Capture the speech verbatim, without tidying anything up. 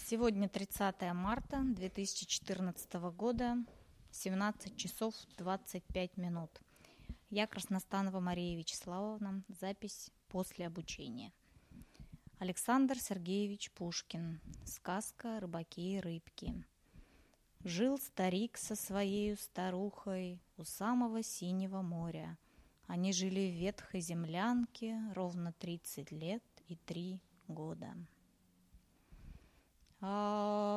Сегодня тридцатое марта две тысячи четырнадцатого года, семнадцать часов двадцать пять минут. Я Красностанова Мария Вячеславовна. Запись после обучения. Александр Сергеевич Пушкин. Сказка «Рыбаки и рыбки». Жил старик со своею старухой у самого синего моря. Они жили в ветхой землянке ровно тридцать лет и три года. А